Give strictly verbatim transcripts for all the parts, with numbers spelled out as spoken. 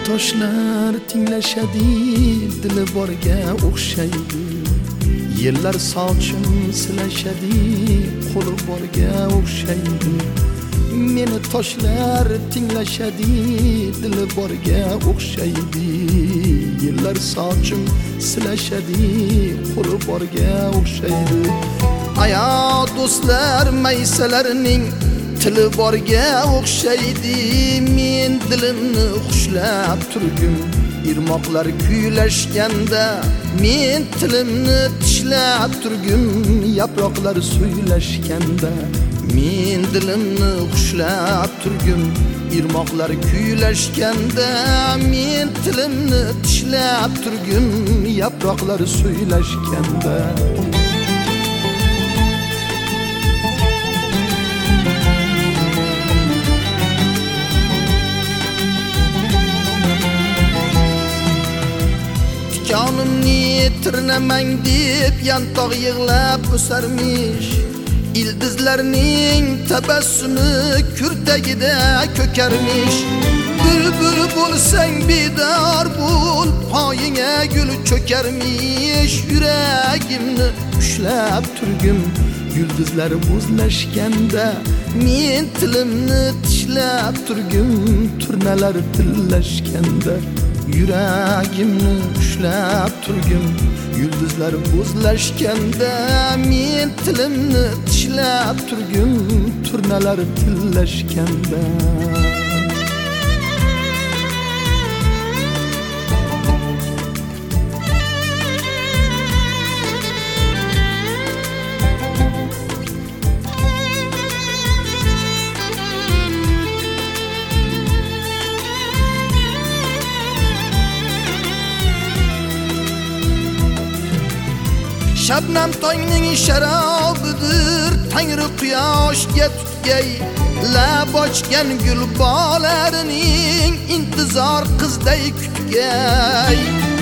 toshlar tinglashadi, dili borga o'xshaydi. Yillar sochim silashadi, qo'li borga o'xshaydi. Meni toshlar tinglashadi, dili borga o'xshaydi. Yillar sochim silashadi, qo'li borga o'xshaydi. Aya do'stlar, maysalarning tili borga o'xshaydi. Men dilimni xushlab turgum, irmoqlar kuylashganda. Men tilimni tishlab turgum, yaproqlar suylashganda. Men dilimni xushlab turgum, irmoqlar kuylashganda. Men tilimni tishlab turgum, yaproqlar suylashganda. Canımni tirnamang deb yantoq yig'lab o'sarmish. Ildizlarning tabassumi kurtagida ko'karmish. Bulbul bo'lsang bedor bo'l, poyinga gul cho'karmish. Yuragimni ushlab turgum, yulduzlar buzlashganda. Men tilimni tishlab turgum, turnalar tillashganda. Yuragimni ushlab turgum, yulduzlar buzlashganda. Men tilimni tishlab turgum, turnalar tillashganda. Shabnam tongning sharobidir, tangri quyoshga tutgay. Lab ochgan gul bolarining intizor qizday kutgay.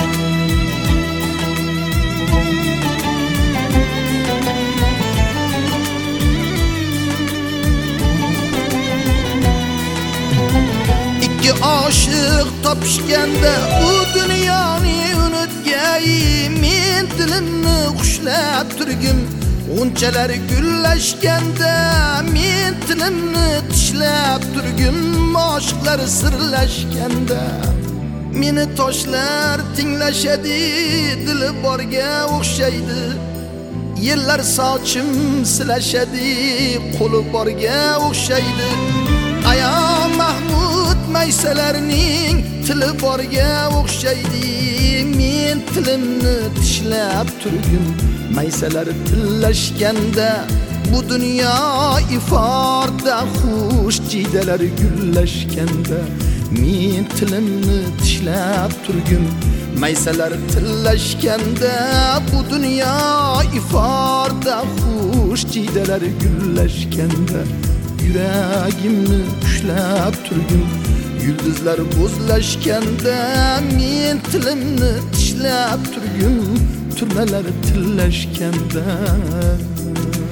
Ikki oshiq topishganda bu dunyoni unutgay. Men dilimni xushlab turgum, g'unchalar gullashganda. Men tilimni tishlab turgum, oshiqlar sirlashganda. Meni toshlar tinglashadi, dili borga o'xshaydi. Yillar sochim silashadi, qo'li borga o'xshaydi. Aya Mahmud, maysalarning tili borga o'xshaydi. Men tilimni tishlab turgum, maysalar tillashganda. Bu dunyo iforda xush jidalar gullashganda. Men tilimni tishlab turgum, maysalar tillashganda. Bu dunyo iforda xush jidalar gullashganda. Yuragimni ushlab turgum, yulduzlar buzlashganda. Men tilimni tishlab turgum, turnalar tillashganda.